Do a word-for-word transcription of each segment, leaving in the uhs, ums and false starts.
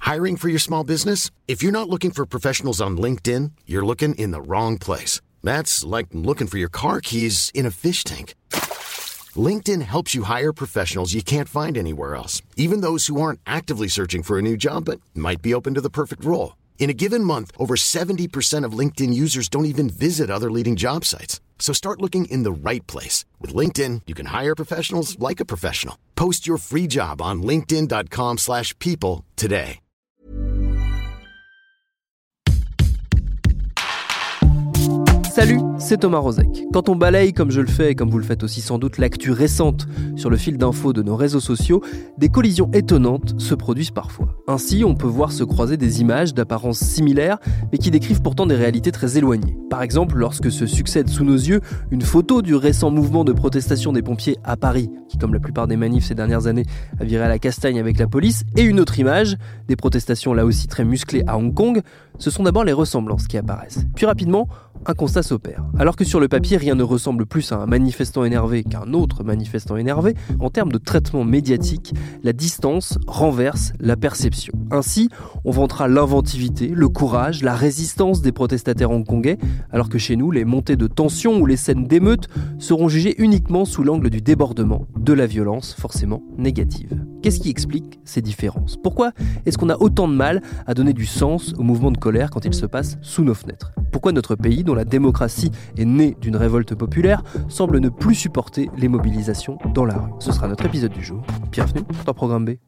Hiring for your small business? If you're not looking for professionals on LinkedIn, you're looking in the wrong place. That's like looking for your car keys in a fish tank. LinkedIn helps you hire professionals you can't find anywhere else, even those who aren't actively searching for a new job but might be open to the perfect role. In a given month, over seventy percent of LinkedIn users don't even visit other leading job sites. So start looking in the right place. With LinkedIn, you can hire professionals like a professional. Post your free job on linkedin.com slash people today. Salut, c'est Thomas Rozek. Quand on balaye, comme je le fais et comme vous le faites aussi sans doute, l'actu récente sur le fil d'infos de nos réseaux sociaux, des collisions étonnantes se produisent parfois. Ainsi, on peut voir se croiser des images d'apparence similaire, mais qui décrivent pourtant des réalités très éloignées. Par exemple, lorsque se succède sous nos yeux une photo du récent mouvement de protestation des pompiers à Paris, qui comme la plupart des manifs ces dernières années a viré à la castagne avec la police, et une autre image, des protestations là aussi très musclées à Hong Kong, ce sont d'abord les ressemblances qui apparaissent. Puis rapidement, un constat s'opère. Alors que sur le papier, rien ne ressemble plus à un manifestant énervé qu'un autre manifestant énervé, en termes de traitement médiatique, la distance renverse la perception. Ainsi, on vantera l'inventivité, le courage, la résistance des protestataires hongkongais, alors que chez nous, les montées de tension ou les scènes d'émeute seront jugées uniquement sous l'angle du débordement, de la violence forcément négative. Qu'est-ce qui explique ces différences ? Pourquoi est-ce qu'on a autant de mal à donner du sens au mouvement de colère quand il se passe sous nos fenêtres ? Pourquoi notre pays, dont la démocratie est née d'une révolte populaire, semble ne plus supporter les mobilisations dans la rue ? Ce sera notre épisode du jour. Bienvenue dans Programme B.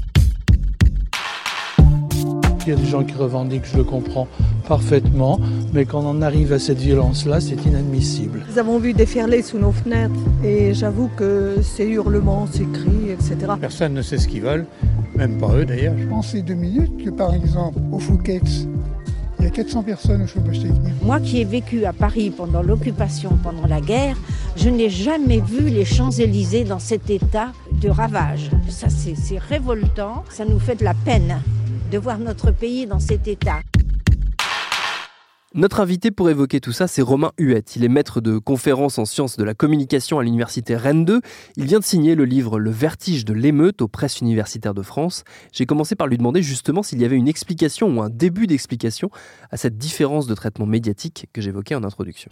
Il y a des gens qui revendiquent, je le comprends parfaitement, mais quand on en arrive à cette violence-là, c'est inadmissible. Nous avons vu déferler sous nos fenêtres et j'avoue que ces hurlements, ces cris, et cetera. Personne ne sait ce qu'ils veulent, même pas eux d'ailleurs. Je pensais deux minutes que par exemple, au Fouquet's, il y a quatre cents personnes au chômage technique. Moi qui ai vécu à Paris pendant l'occupation, pendant la guerre, je n'ai jamais vu les Champs-Élysées dans cet état de ravage. Ça, c'est, c'est révoltant, ça nous fait de la peine de voir notre pays dans cet état. Notre invité pour évoquer tout ça, c'est Romain Huette. Il est maître de conférences en sciences de la communication à l'université Rennes deux. Il vient de signer le livre « Le vertige de l'émeute » aux presses universitaires de France. J'ai commencé par lui demander justement s'il y avait une explication ou un début d'explication à cette différence de traitement médiatique que j'évoquais en introduction.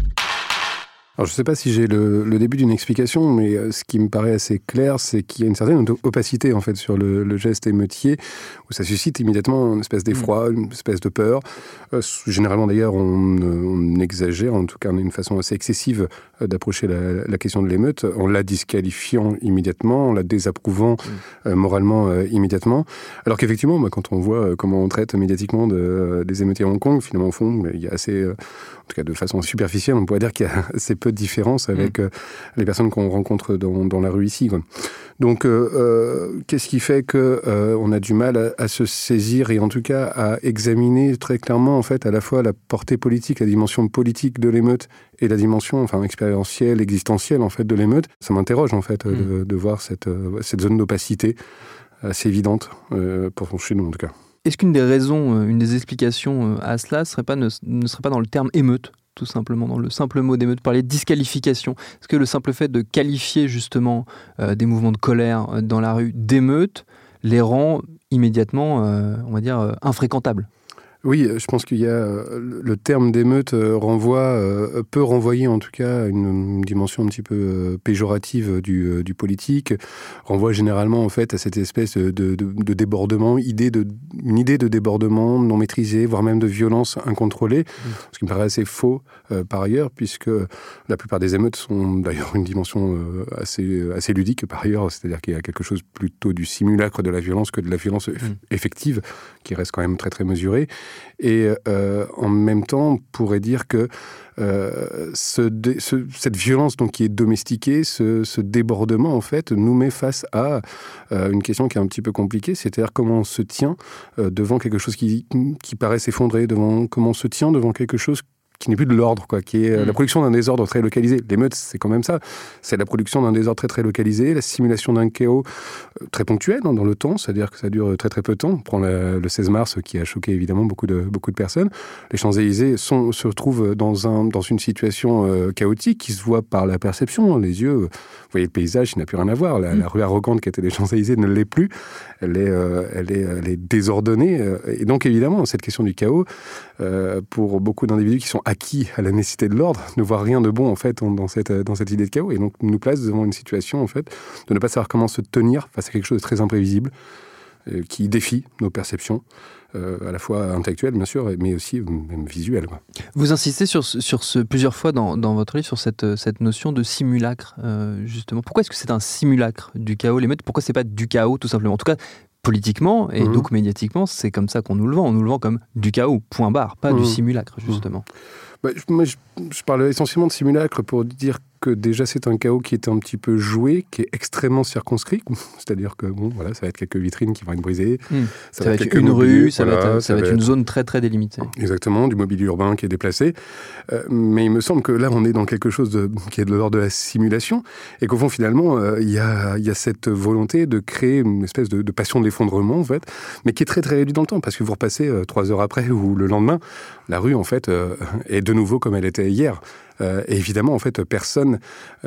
Alors, je ne sais pas si j'ai le, le début d'une explication, mais ce qui me paraît assez clair, c'est qu'il y a une certaine opacité en fait sur le, le geste émeutier, où ça suscite immédiatement une espèce d'effroi, une espèce de peur. Euh, généralement, d'ailleurs, on, on exagère, en tout cas, on a une façon assez excessive d'approcher la, la question de l'émeute, en la disqualifiant immédiatement, en la désapprouvant mmh. euh, moralement euh, immédiatement. Alors qu'effectivement, bah, quand on voit comment on traite médiatiquement de, des émeutiers à Hong Kong, finalement, au fond, il y a assez, euh, en tout cas de façon superficielle, on pourrait dire qu'il y a assez peu de différence avec mmh. euh, les personnes qu'on rencontre dans, dans la rue ici, quoi. Donc, euh, euh, qu'est-ce qui fait que euh, on a du mal à, à se saisir et en tout cas à examiner très clairement en fait à la fois la portée politique, la dimension politique de l'émeute et la dimension enfin expérientielle, existentielle en fait de l'émeute. Ça m'interroge en fait mmh. de, de voir cette euh, cette zone d'opacité assez évidente euh, pour chez nous en tout cas. Est-ce qu'une des raisons, une des explications à cela serait pas, ne, ne serait pas dans le terme émeute ? Tout simplement, dans le simple mot d'émeute, parler de disqualification. Est-ce que le simple fait de qualifier justement euh, des mouvements de colère euh, dans la rue d'émeute les rend immédiatement, euh, on va dire, euh, infréquentables ? Oui, je pense qu'il y a le terme d'émeute renvoie, peut renvoyer en tout cas à une dimension un petit peu péjorative du, du politique, renvoie généralement en fait à cette espèce de, de, de débordement, idée de, une idée de débordement non maîtrisé, voire même de violence incontrôlée, mmh. ce qui me paraît assez faux euh, par ailleurs, puisque la plupart des émeutes sont d'ailleurs une dimension euh, assez, assez ludique par ailleurs, c'est-à-dire qu'il y a quelque chose plutôt du simulacre de la violence que de la violence mmh. effective, qui reste quand même très très mesurée. Et euh, en même temps, on pourrait dire que euh, ce dé, ce, cette violence donc, qui est domestiquée, ce, ce débordement, en fait, nous met face à euh, une question qui est un petit peu compliquée, c'est-à-dire comment on se tient euh, devant quelque chose qui, qui paraît s'effondrer, devant, comment on se tient devant quelque chose qui n'est plus de l'ordre, quoi, qui est mmh. la production d'un désordre très localisé. L'émeute, c'est quand même ça. C'est la production d'un désordre très très localisé, la simulation d'un chaos euh, très ponctuel hein, dans le temps, c'est-à-dire que ça dure très très peu de temps. On prend la, le seize mars qui a choqué évidemment beaucoup de, beaucoup de personnes. Les Champs-Élysées sont, se retrouvent dans, un, dans une situation euh, chaotique qui se voit par la perception. Les yeux, vous voyez le paysage, il n'a plus rien à voir. La, mmh. la rue arrogante qui était les Champs-Élysées ne l'est plus. Elle est, euh, elle est, elle est désordonnée. Et donc évidemment, cette question du chaos, euh, pour beaucoup d'individus qui sont acquis à la nécessité de l'ordre, ne voient rien de bon en fait dans cette, dans cette idée de chaos et donc nous place devant une situation en fait de ne pas savoir comment se tenir face à quelque chose de très imprévisible euh, qui défie nos perceptions euh, à la fois intellectuelles bien sûr mais aussi même visuelles. Quoi. Vous insistez sur, sur ce plusieurs fois dans, dans votre livre sur cette, cette notion de simulacre euh, justement. Pourquoi est-ce que c'est un simulacre du chaos l'émeute? Pourquoi c'est pas du chaos tout simplement? En tout cas politiquement et mmh. donc médiatiquement, c'est comme ça qu'on nous le vend. On nous le vend comme du chaos, point barre, pas mmh. du simulacre, justement. Mmh. Bah, moi, je, je parle essentiellement de simulacre pour dire que déjà c'est un chaos qui est un petit peu joué, qui est extrêmement circonscrit, c'est-à-dire que bon, voilà, ça va être quelques vitrines qui vont être brisées, mmh. ça, ça va être, être une mobilier, rue, ça, voilà, va être, ça, ça va être une être... zone très très délimitée. Exactement, du mobilier urbain qui est déplacé. Euh, mais il me semble que là on est dans quelque chose de, qui est de l'ordre de la simulation et qu'au fond finalement il euh, y, a, y a cette volonté de créer une espèce de, de passion de l'effondrement en fait, mais qui est très très réduite dans le temps parce que vous repassez euh, trois heures après ou le lendemain, la rue en fait euh, est de nouveau comme elle était hier. Euh, et évidemment, en fait, personne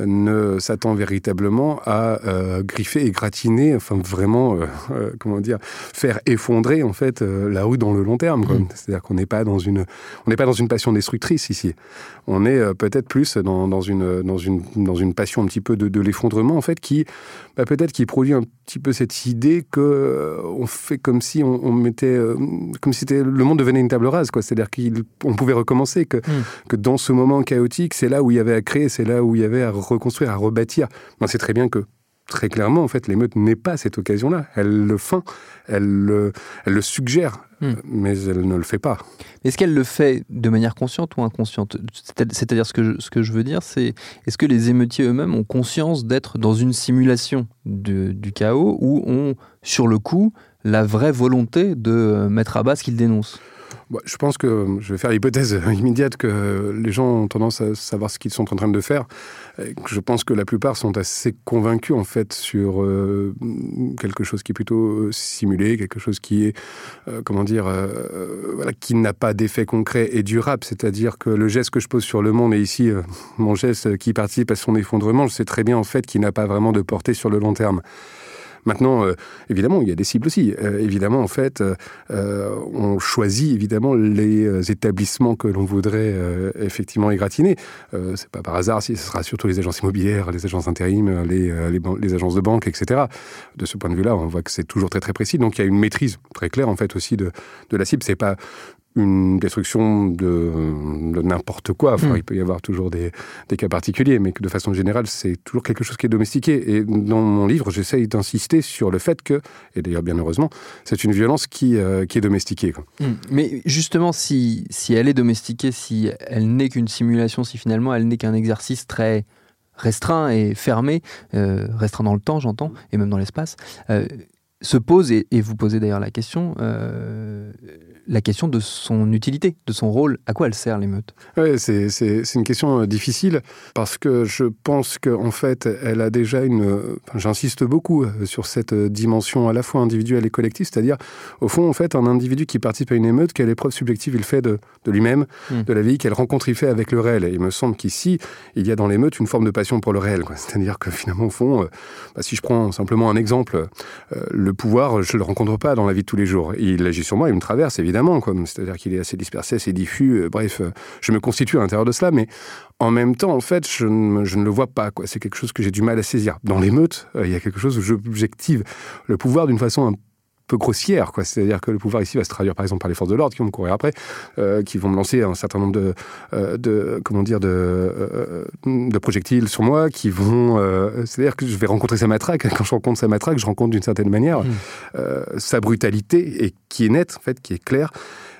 ne s'attend véritablement à euh, griffer et gratiner, enfin vraiment, euh, euh, comment dire, faire effondrer en fait euh, la rue dans le long terme. Quoi. Mmh. C'est-à-dire qu'on n'est pas dans une, on n'est pas dans une passion destructrice ici. On est euh, peut-être plus dans, dans une, dans une, dans une passion un petit peu de, de l'effondrement en fait, qui, bah, peut-être, qui produit un petit peu cette idée que euh, on fait comme si on, on mettait, euh, comme si c'était, le monde devenait une table rase, quoi. C'est-à-dire qu'on pouvait recommencer, que, mmh. que dans ce moment chaotique c'est là où il y avait à créer, c'est là où il y avait à reconstruire, à rebâtir. On sait très bien que, très clairement, en fait, l'émeute n'est pas cette occasion-là. Elle le feint, elle le, elle le suggère, mmh. mais elle ne le fait pas. Est-ce qu'elle le fait de manière consciente ou inconsciente ? C'est-à-dire, ce que, je, ce que je veux dire, c'est est-ce que les émeutiers eux-mêmes ont conscience d'être dans une simulation de, du chaos ou ont, sur le coup, la vraie volonté de mettre à bas ce qu'ils dénoncent ? Bon, je pense que je vais faire l'hypothèse immédiate que les gens ont tendance à savoir ce qu'ils sont en train de faire. Je pense que la plupart sont assez convaincus en fait sur euh, quelque chose qui est plutôt simulé, quelque chose qui est, euh, comment dire, euh, voilà, qui n'a pas d'effet concret et durable. C'est-à-dire que le geste que je pose sur le monde, et ici euh, mon geste qui participe à son effondrement, je sais très bien en fait qu'il n'a pas vraiment de portée sur le long terme. Maintenant, euh, évidemment, il y a des cibles aussi. Euh, évidemment, en fait, euh, on choisit évidemment les établissements que l'on voudrait euh, effectivement égratigner. Euh, c'est pas par hasard si ce sera surtout les agences immobilières, les agences d'intérim, les, les, les agences de banque, et cetera. De ce point de vue-là, on voit que c'est toujours très très précis. Donc, il y a une maîtrise très claire en fait aussi de, de la cible. C'est pas une destruction de, de n'importe quoi. Enfin, mmh. Il peut y avoir toujours des, des cas particuliers, mais que de façon générale, c'est toujours quelque chose qui est domestiqué. Et dans mon livre, j'essaye d'insister sur le fait que, et d'ailleurs bien heureusement, c'est une violence qui, euh, qui est domestiquée. Quoi. Mmh. Mais justement, si, si elle est domestiquée, si elle n'est qu'une simulation, si finalement elle n'est qu'un exercice très restreint et fermé, euh, restreint dans le temps, j'entends, et même dans l'espace, euh, se pose, et, et vous posez d'ailleurs la question, euh, la question de son utilité, de son rôle. À quoi elle sert, l'émeute ? Oui, c'est, c'est, c'est une question difficile, parce que je pense qu'en fait, elle a déjà une... Enfin, j'insiste beaucoup sur cette dimension à la fois individuelle et collective, c'est-à-dire, au fond, en fait, un individu qui participe à une émeute, quelle épreuve subjective il fait de, de lui-même, mmh. de la vie, quelle rencontre il fait avec le réel. Et il me semble qu'ici, il y a dans l'émeute une forme de passion pour le réel, quoi. C'est-à-dire que finalement, au fond, euh, bah, si je prends simplement un exemple, euh, le pouvoir, je ne le rencontre pas dans la vie de tous les jours. Il agit sur moi, il me traverse, évidemment, quoi. C'est-à-dire qu'il est assez dispersé, assez diffus. Euh, bref, euh, je me constitue à l'intérieur de cela, mais en même temps, en fait, je ne, je ne le vois pas, quoi. C'est quelque chose que j'ai du mal à saisir. Dans l'émeute, euh, il y a quelque chose où j'objective le pouvoir d'une façon un peu grossière, quoi. C'est-à-dire que le pouvoir ici va se traduire par exemple par les forces de l'ordre qui vont me courir après, euh, qui vont me lancer un certain nombre de, euh, de comment dire, de, euh, de projectiles sur moi, qui vont, euh, c'est-à-dire que je vais rencontrer sa matraque. Quand je rencontre sa matraque, je rencontre d'une certaine manière mmh. euh, sa brutalité, et qui est nette, en fait, qui est claire.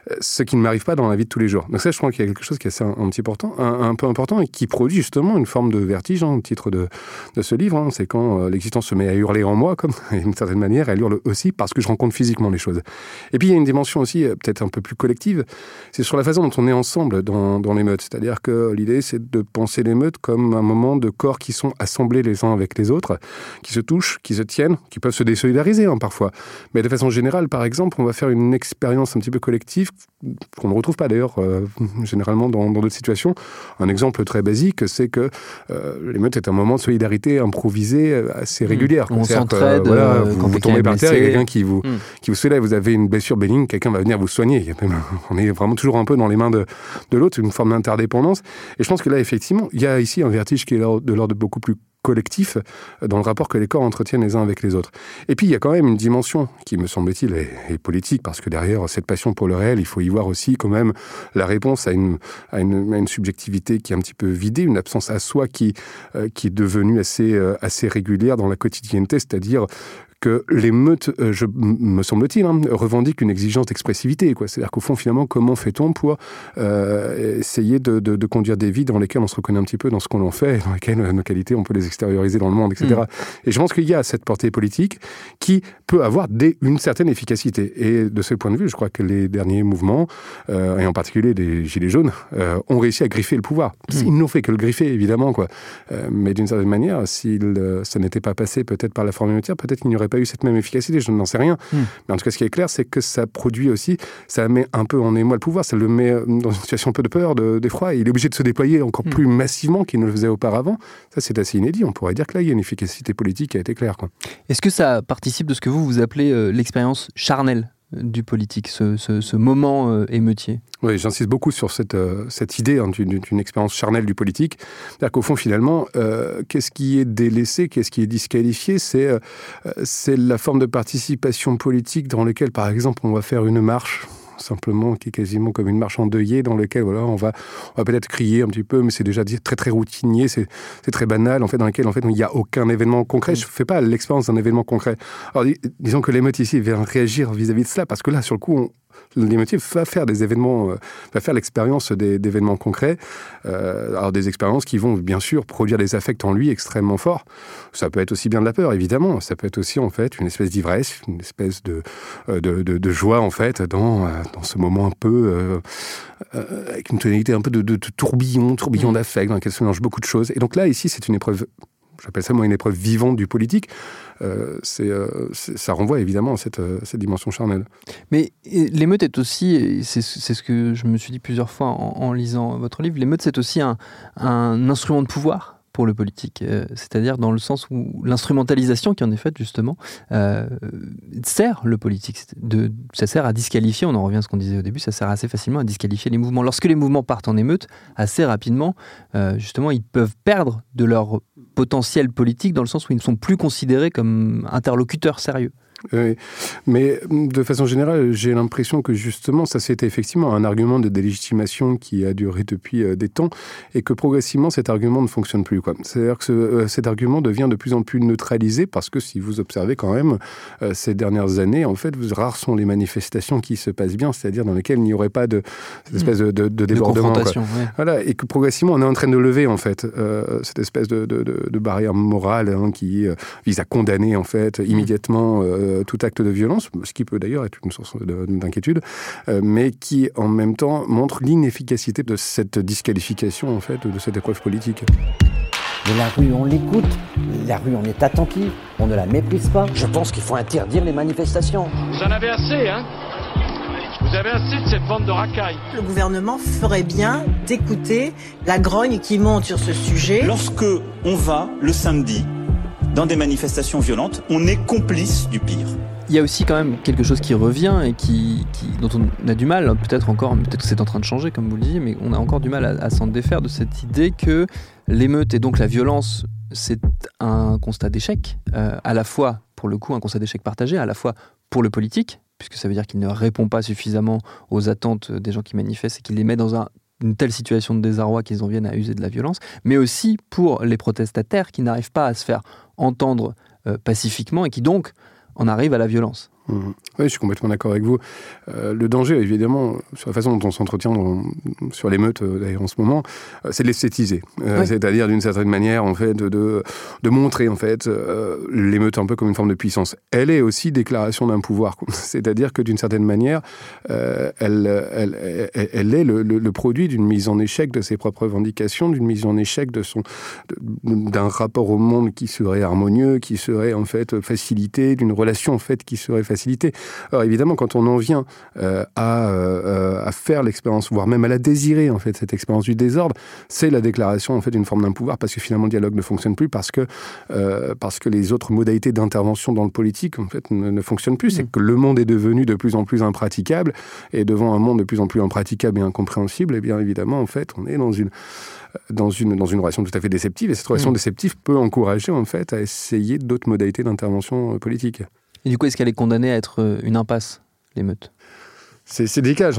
ce qui ne m'arrive pas dans la vie de tous les jours. Donc ça, je crois qu'il y a quelque chose qui est assez un, un petit important, un, un peu important et qui produit justement une forme de vertige, hein, au titre de, de ce livre. Hein. C'est quand euh, l'existence se met à hurler en moi, comme d'une certaine manière, elle hurle aussi parce que je rencontre physiquement les choses. Et puis il y a une dimension aussi euh, peut-être un peu plus collective, c'est sur la façon dont on est ensemble dans, dans l'émeute. C'est-à-dire que l'idée, c'est de penser l'émeute comme un moment de corps qui sont assemblés les uns avec les autres, qui se touchent, qui se tiennent, qui peuvent se désolidariser hein, parfois. Mais de façon générale, par exemple, on va faire une expérience un petit peu collective qu'on ne retrouve pas d'ailleurs euh, généralement dans, dans d'autres situations. Un exemple très basique, c'est que euh, l'émeute est un moment de solidarité improvisé assez régulière. On C'est-à-dire s'entraide que, voilà, euh, vous, quand vous quelqu'un tombez est par terre, il y a blessé. quelqu'un qui vous, Mm. qui vous soulève, vous avez une blessure bénigne, quelqu'un va venir vous soigner. Il y a même, on est vraiment toujours un peu dans les mains de, de l'autre, une forme d'interdépendance. Et je pense que là, effectivement, il y a ici un vertige qui est de l'ordre beaucoup plus collectif dans le rapport que les corps entretiennent les uns avec les autres. Et puis, il y a quand même une dimension qui, me semble-t-il, est, est politique, parce que derrière cette passion pour le réel, il faut y voir aussi quand même la réponse à une, à une, à une subjectivité qui est un petit peu vidée, une absence à soi qui, euh, qui est devenue assez, euh, assez régulière dans la quotidienneté, c'est-à-dire que l'émeute, euh, je, me semble-t-il, hein, revendique une exigence d'expressivité, quoi. C'est-à-dire qu'au fond, finalement, comment fait-on pour euh, essayer de, de, de conduire des vies dans lesquelles on se reconnaît un petit peu dans ce qu'on en fait, dans lesquelles euh, nos qualités, on peut les extérioriser dans le monde, et cetera. Mmh. Et je pense qu'il y a cette portée politique qui peut avoir des, une certaine efficacité. Et de ce point de vue, je crois que les derniers mouvements, euh, et en particulier les Gilets jaunes, euh, ont réussi à griffer le pouvoir. Mmh. Ils n'ont fait que le griffer, évidemment, quoi. Euh, mais d'une certaine manière, si euh, ça n'était pas passé peut-être par la forme émeutière, peut-être qu'il n'y aurait pas eu cette même efficacité, je n'en sais rien. Mmh. Mais en tout cas, ce qui est clair, c'est que ça produit aussi, ça met un peu en émoi le pouvoir, ça le met dans une situation un peu de peur, de, d'effroi, et il est obligé de se déployer encore mmh. plus massivement qu'il ne le faisait auparavant. Ça, c'est assez inédit. On pourrait dire que là, il y a une efficacité politique qui a été claire, quoi. Est-ce que ça participe de ce que vous, vous appelez euh, l'expérience charnelle du politique, ce, ce, ce moment euh, émeutier? Oui, j'insiste beaucoup sur cette, euh, cette idée hein, d'une, d'une expérience charnelle du politique. C'est-à-dire qu'au fond, finalement, euh, qu'est-ce qui est délaissé, qu'est-ce qui est disqualifié, c'est, euh, c'est la forme de participation politique dans laquelle, par exemple, on va faire une marche, simplement, qui est quasiment comme une marche endeuillée, dans laquelle voilà, on va, on va peut-être crier un petit peu, mais c'est déjà très très routinier, c'est, c'est très banal, en fait, dans lequel en fait, il n'y a aucun événement concret. Je ne fais pas l'expérience d'un événement concret. Alors, dis, disons que l'émeute ici vient réagir vis-à-vis de cela, parce que là, sur le coup, on, l'émeutier va faire des événements, euh, va faire l'expérience des, d'événements concrets, euh, alors des expériences qui vont bien sûr produire des affects en lui extrêmement forts. Ça peut être aussi bien de la peur, évidemment. Ça peut être aussi en fait une espèce d'ivresse, une espèce de de, de, de joie en fait dans dans ce moment un peu euh, euh, avec une tonalité un peu de, de, de tourbillon, tourbillon d'affects dans lequel se mélangent beaucoup de choses. Et donc là ici c'est une épreuve. J'appelle ça moi une épreuve vivante du politique. Euh, c'est, euh, c'est, ça renvoie évidemment à cette, euh, cette dimension charnelle. Mais l'émeute est aussi, et c'est, c'est ce que je me suis dit plusieurs fois en, en lisant votre livre, l'émeute c'est aussi un, un instrument de pouvoir pour le politique, euh, c'est-à-dire dans le sens où l'instrumentalisation qui en est faite justement euh, sert le politique, de, ça sert à disqualifier, on en revient à ce qu'on disait au début, ça sert assez facilement à disqualifier les mouvements. Lorsque les mouvements partent en émeute, assez rapidement, euh, justement, ils peuvent perdre de leur potentiel politique dans le sens où ils ne sont plus considérés comme interlocuteurs sérieux. Oui, mais de façon générale, j'ai l'impression que justement, ça c'était effectivement un argument de délégitimation qui a duré depuis euh, des temps et que progressivement cet argument ne fonctionne plus, quoi. C'est-à-dire que ce, euh, cet argument devient de plus en plus neutralisé parce que si vous observez quand même euh, ces dernières années, en fait, rares sont les manifestations qui se passent bien, c'est-à-dire dans lesquelles il n'y aurait pas de cette espèce de, de, de débordement. De confrontation, quoi. Ouais. Voilà, et que progressivement on est en train de lever en fait euh, cette espèce de, de, de, de barrière morale hein, qui euh, vise à condamner en fait immédiatement euh, tout acte de violence, ce qui peut d'ailleurs être une source de, d'inquiétude, euh, mais qui en même temps montre l'inefficacité de cette disqualification en fait, de cette épreuve politique. Mais la rue, on l'écoute, la rue, on est attentif, on ne la méprise pas. Je pense qu'il faut interdire les manifestations. Vous en avez assez, hein ? Vous avez assez de cette bande de racailles. Le gouvernement ferait bien d'écouter la grogne qui monte sur ce sujet. Lorsque on va, le samedi, dans des manifestations violentes, on est complice du pire. Il y a aussi quand même quelque chose qui revient et qui, qui, dont on a du mal, peut-être encore, peut-être que c'est en train de changer comme vous le disiez, mais on a encore du mal à, à s'en défaire de cette idée que l'émeute et donc la violence, c'est un constat d'échec, euh, à la fois, pour le coup, un constat d'échec partagé, à la fois pour le politique, puisque ça veut dire qu'il ne répond pas suffisamment aux attentes des gens qui manifestent et qu'il les met dans un une telle situation de désarroi qu'ils en viennent à user de la violence, mais aussi pour les protestataires qui n'arrivent pas à se faire entendre euh, pacifiquement et qui donc en arrivent à la violence. Mmh. Oui, je suis complètement d'accord avec vous. Euh, le danger, évidemment, sur la façon dont on s'entretient dans, sur l'émeute, euh, d'ailleurs en ce moment, euh, c'est de l'esthétiser. Euh, oui. C'est-à-dire, d'une certaine manière, en fait, de, de, de montrer en fait euh, l'émeute un peu comme une forme de puissance. Elle est aussi déclaration d'un pouvoir. C'est-à-dire que d'une certaine manière, euh, elle, elle, elle, elle est le, le, le produit d'une mise en échec de ses propres revendications, d'une mise en échec de son, de, d'un rapport au monde qui serait harmonieux, qui serait en fait facilité, d'une relation en fait qui serait facilité. Alors évidemment, quand on en vient euh, à, euh, à faire l'expérience, voire même à la désirer, en fait, cette expérience du désordre, c'est la déclaration en fait d'une forme d'un pouvoir, parce que finalement le dialogue ne fonctionne plus, parce que euh, parce que les autres modalités d'intervention dans le politique en fait ne, ne fonctionnent plus. Mmh. C'est que le monde est devenu de plus en plus impraticable, et devant un monde de plus en plus impraticable et incompréhensible, et bien évidemment en fait on est dans une dans une dans une relation tout à fait déceptive, et cette relation mmh. déceptive peut encourager en fait à essayer d'autres modalités d'intervention politique. Et du coup, est-ce qu'elle est condamnée à être une impasse, l'émeute ? C'est, c'est délicat.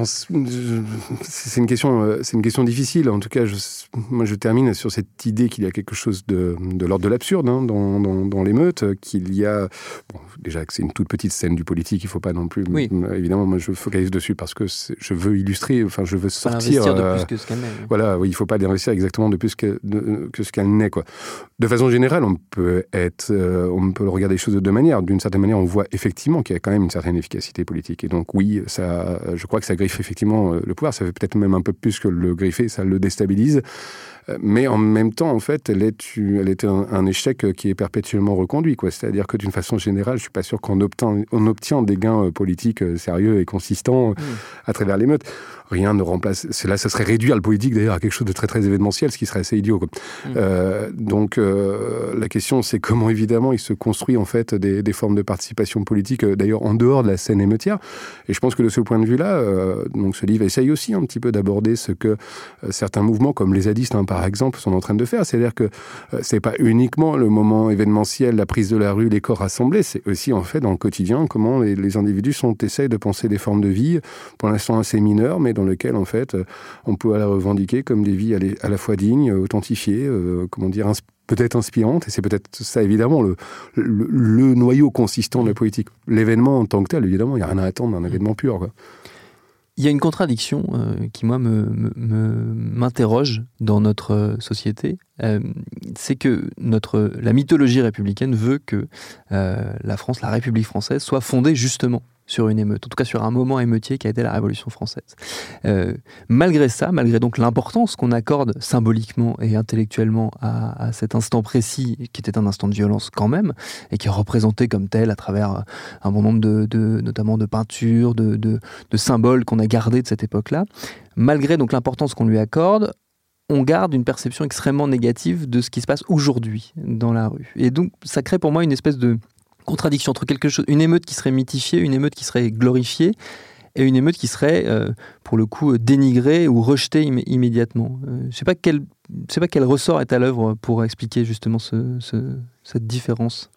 C'est une question, c'est une question difficile. En tout cas, je, moi, je termine sur cette idée qu'il y a quelque chose de, de l'ordre de l'absurde hein, dans, dans, dans l'émeute, qu'il y a, bon, déjà que c'est une toute petite scène du politique, il ne faut pas non plus. Oui. Évidemment, moi, je focalise dessus parce que je veux illustrer, enfin, je veux sortir. Investir de plus que ce qu'elle n'est. Oui. Voilà, oui, il ne faut pas investir exactement de plus que, de, que ce qu'elle n'est, quoi. De façon générale, on peut être, euh, on peut regarder les choses de deux manières. D'une certaine manière, on voit effectivement qu'il y a quand même une certaine efficacité politique, et donc oui, ça. Je crois que ça griffe effectivement le pouvoir. Ça fait peut-être même un peu plus que le griffer, ça le déstabilise. Mais en même temps, en fait, elle est, elle est un, un échec qui est perpétuellement reconduit, quoi. C'est-à-dire que d'une façon générale, je ne suis pas sûr qu'on obtient, on obtient des gains politiques sérieux et consistants mmh. à travers l'émeute. Rien ne remplace... C'est là, ça serait réduire le politique, d'ailleurs, à quelque chose de très, très événementiel, ce qui serait assez idiot, quoi. Mmh. Euh, donc, euh, la question, c'est comment, évidemment, il se construit, en fait, des, des formes de participation politique, d'ailleurs, en dehors de la scène émeutière. Et je pense que de ce point de vue-là, euh, donc, ce livre essaye aussi un petit peu d'aborder ce que euh, certains mouvements, comme les zadistes, hein, par exemple, sont en train de faire. C'est-à-dire que euh, c'est pas uniquement le moment événementiel, la prise de la rue, les corps rassemblés, c'est aussi, en fait, dans le quotidien, comment les, les individus sont, essayent de penser des formes de vie, pour l'instant assez mineures, mais dans lesquelles, en fait, on peut la revendiquer comme des vies à la fois dignes, authentifiées, euh, comment dire, ins- peut-être inspirantes, et c'est peut-être ça, évidemment, le, le, le noyau consistant de la politique. L'événement en tant que tel, évidemment, il n'y a rien à attendre d'un événement pur, quoi. Il y a une contradiction euh, qui, moi, me, me, m'interroge dans notre société. Euh, c'est que notre, la mythologie républicaine veut que euh, la France, la République française, soit fondée justement sur une émeute, en tout cas sur un moment émeutier qui a été la Révolution française. Euh, malgré ça, malgré donc l'importance qu'on accorde symboliquement et intellectuellement à, à cet instant précis, qui était un instant de violence quand même, et qui est représenté comme tel à travers un bon nombre de, de notamment de peintures, de, de, de symboles qu'on a gardés de cette époque-là, malgré donc l'importance qu'on lui accorde, on garde une perception extrêmement négative de ce qui se passe aujourd'hui dans la rue. Et donc, ça crée pour moi une espèce de contradiction entre quelque chose, une émeute qui serait mythifiée, une émeute qui serait glorifiée, et une émeute qui serait, euh, pour le coup, dénigrée ou rejetée im- immédiatement. Euh, je ne sais pas quel, je sais pas quel ressort est à l'œuvre pour expliquer justement ce, ce, cette différence.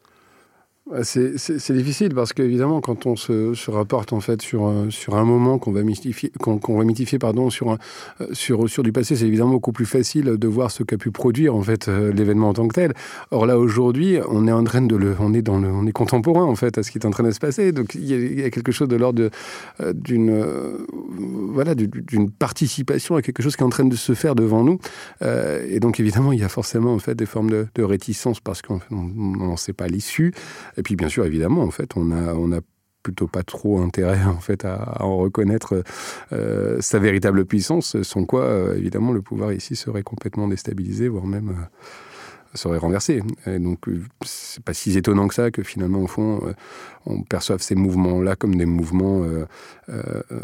C'est, c'est, c'est difficile parce qu'évidemment, quand on se, se rapporte en fait sur, sur un moment qu'on va mythifier, qu'on, qu'on va mythifier pardon, sur, un, sur, sur du passé, c'est évidemment beaucoup plus facile de voir ce qu'a pu produire en fait l'événement en tant que tel. Or là, aujourd'hui, on est en train de le, on est dans le, on est contemporain en fait à ce qui est en train de se passer. Donc il y a, il y a quelque chose de l'ordre de, d'une, euh, voilà, d'une participation à quelque chose qui est en train de se faire devant nous. Euh, et donc évidemment, il y a forcément en fait des formes de, de réticence parce qu'on n'en sait pas l'issue. Et puis, bien sûr, évidemment, en fait, on a, on a plutôt pas trop intérêt, en fait, à, à en reconnaître euh, sa véritable puissance, sans quoi, euh, évidemment, le pouvoir ici serait complètement déstabilisé, voire même euh, serait renversé. Et donc, euh, c'est pas si étonnant que ça que, finalement, au fond, euh, on perçoive ces mouvements-là comme des mouvements euh, euh,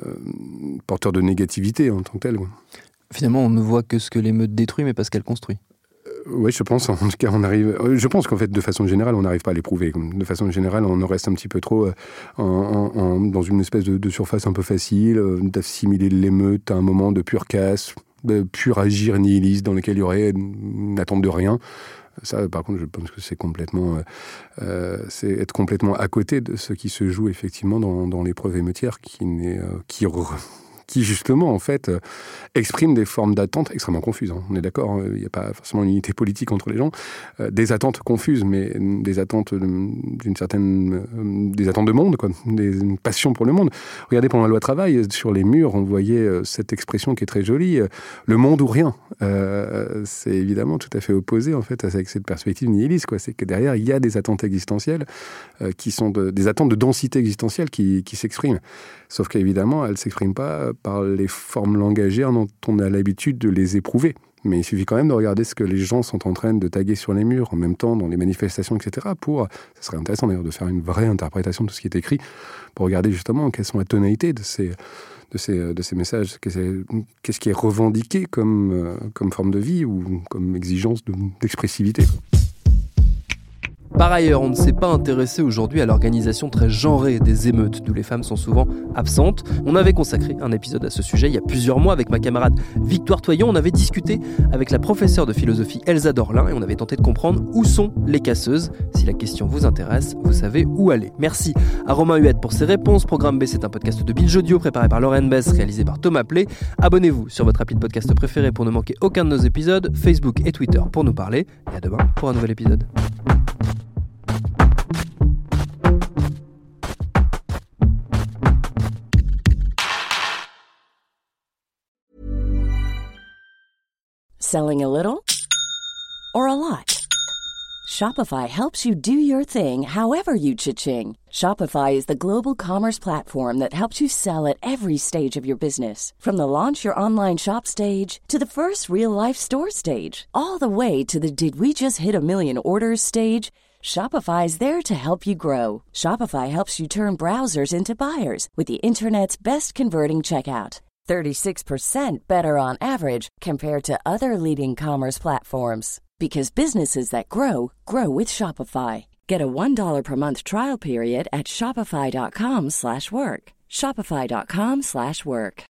porteurs de négativité en tant que tels. Ouais. Finalement, on ne voit que ce que l'émeute détruit, mais pas ce qu'elle construit. Oui, je pense. En tout cas, on arrive. Je pense qu'en fait, de façon générale, on n'arrive pas à l'éprouver. De façon générale, on en reste un petit peu trop en, en, en, dans une espèce de, de surface un peu facile, d'assimiler l'émeute à un moment de pure casse, de pur agir nihiliste dans lequel il y aurait une attente de rien. Ça, par contre, je pense que c'est complètement, euh, c'est être complètement à côté de ce qui se joue effectivement dans, dans l'épreuve émeutière, qui n'est, euh, qui re... qui justement, en fait, euh, expriment des formes d'attentes extrêmement confuses. Hein. On est d'accord, il n'y a pas forcément une unité politique entre les gens. Euh, des attentes confuses, mais des attentes d'une certaine... Euh, des attentes de monde, quoi. Des, une passion pour le monde. Regardez, pendant la loi travail, sur les murs, on voyait euh, cette expression qui est très jolie, euh, le monde ou rien. Euh, c'est évidemment tout à fait opposé, en fait, avec cette perspective nihiliste, quoi. C'est que derrière, il y a des attentes existentielles euh, qui sont de, des attentes de densité existentielle qui, qui s'expriment. Sauf qu'évidemment, elles ne s'expriment pas par les formes langagières dont on a l'habitude de les éprouver. Mais il suffit quand même de regarder ce que les gens sont en train de taguer sur les murs, en même temps dans les manifestations, et cetera. Pour, ce serait intéressant d'ailleurs de faire une vraie interprétation de tout ce qui est écrit, pour regarder justement quelles sont les tonalités de ces, de ces, de ces messages, qu'est-ce qui est revendiqué comme, comme forme de vie ou comme exigence de, d'expressivité. Par ailleurs, on ne s'est pas intéressé aujourd'hui à l'organisation très genrée des émeutes, d'où les femmes sont souvent absentes. On avait consacré un épisode à ce sujet il y a plusieurs mois avec ma camarade Victoire Toyon. On avait discuté avec la professeure de philosophie Elsa Dorlin et on avait tenté de comprendre où sont les casseuses. Si la question vous intéresse, vous savez où aller. Merci à Romain Huette pour ses réponses. Programme B, c'est un podcast de Binge Audio préparé par Lauren Bess, réalisé par Thomas Play. Abonnez-vous sur votre appli de podcast préféré pour ne manquer aucun de nos épisodes, Facebook et Twitter pour nous parler. Et à demain pour un nouvel épisode. Selling a little or a lot? Shopify helps you do your thing however you cha-ching. Shopify is the global commerce platform that helps you sell at every stage of your business. From the launch your online shop stage to the first real-life store stage, all the way to the did we just hit a million orders stage. Shopify is there to help you grow. Shopify helps you turn browsers into buyers with the internet's best converting checkout. thirty-six percent better on average compared to other leading commerce platforms. Because businesses that grow, grow with Shopify. Get a one dollar per month trial period at shopify.com slash work. Shopify.com slash work.